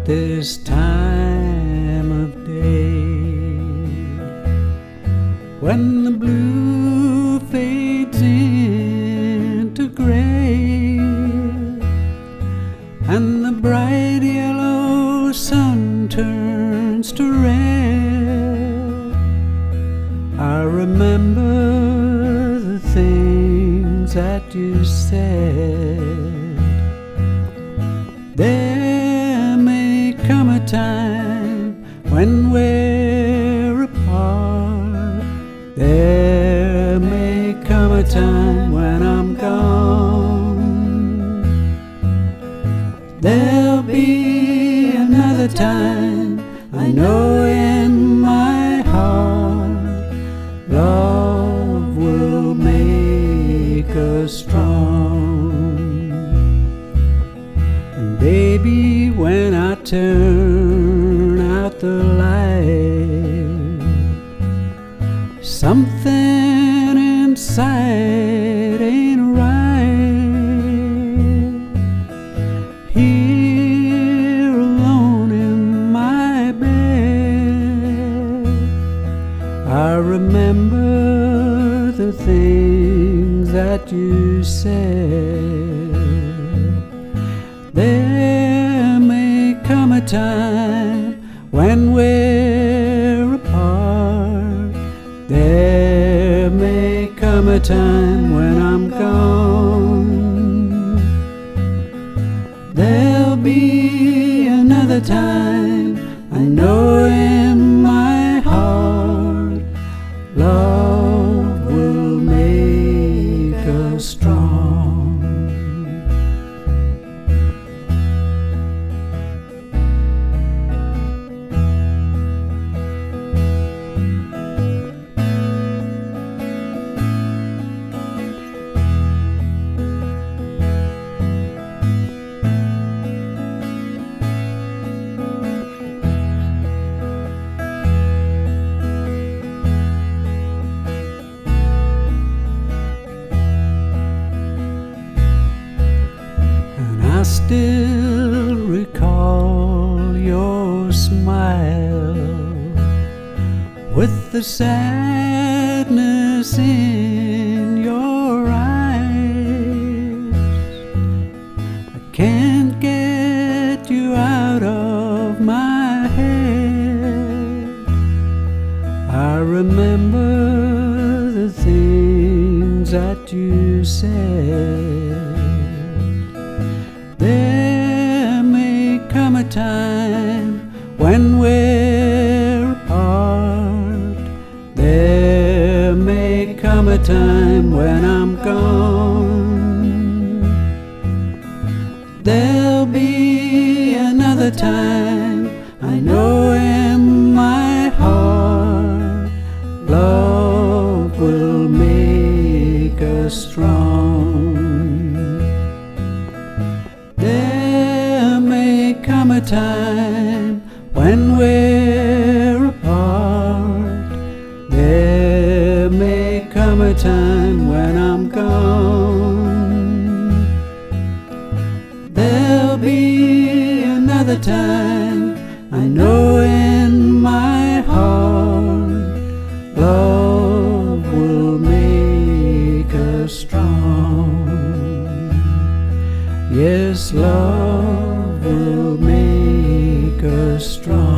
this time of day, when the blue fades into gray and the bright yellow sun turns to red. I remember the things that you said. There may come a time when we're apart. There may come a time when I'm gone. There'll be another time, I know in my heart, love will make us strong. And baby, when I turn out the light, something inside ain't right. Here alone in my bed, I remember the things that you said. There may come a time when we're apart. There may come a time when I'm gone. There'll be another time, I know in my heart, love will make us strong. I still recall your smile with the sadness in your eyes. I can't get you out of my head. I remember the things that you said. There may come a time when we're apart. There may come a time when I'm gone. There'll be another time, I know in my heart, love will make us strong. There may come a time when we're apart. There may come a time when I'm gone. There'll be another time, I know in my heart, love will make us strong. Yes, love will make us strong.